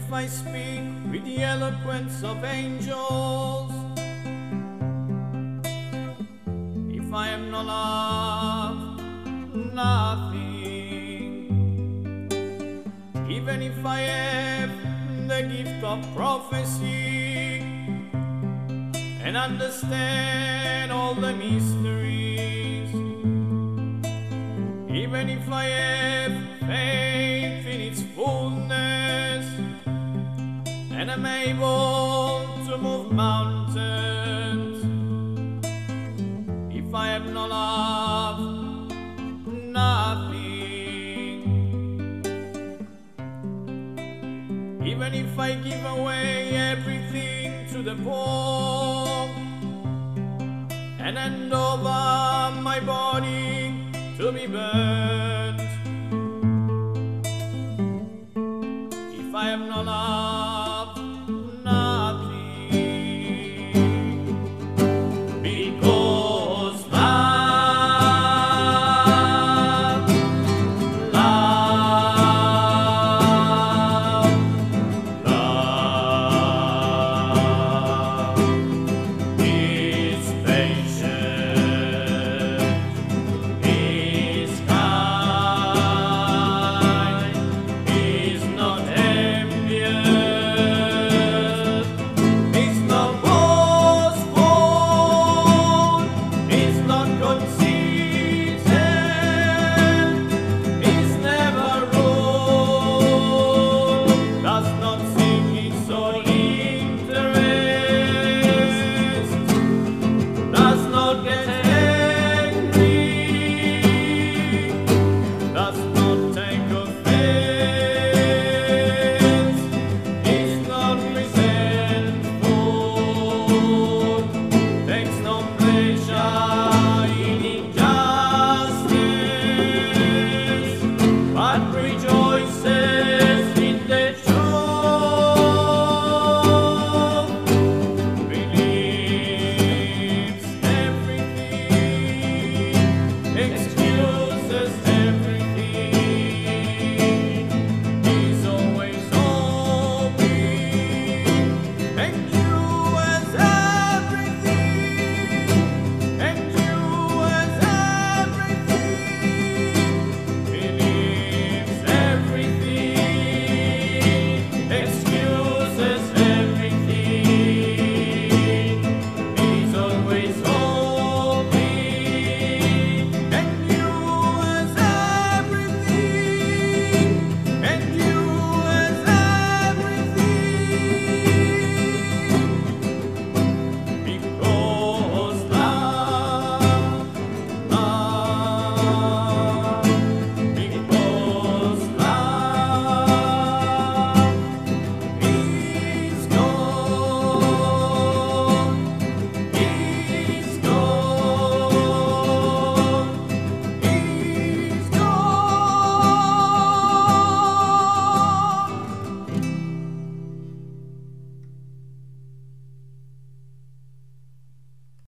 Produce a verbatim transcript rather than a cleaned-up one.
if I speak with the eloquence of angels, if I am not love, nothing. Even if I have the gift of prophecy and understand all the mysteries, even if I have faith in its fullness and am able to move mountains, if I have no love, nothing. Even if I give away everything to the poor and hand over my body to be burned, if I have no love, nothing. Because love, love, love is patient, is kind, is not envious, is not boastful, is not conceited, is never rude, does not seek its own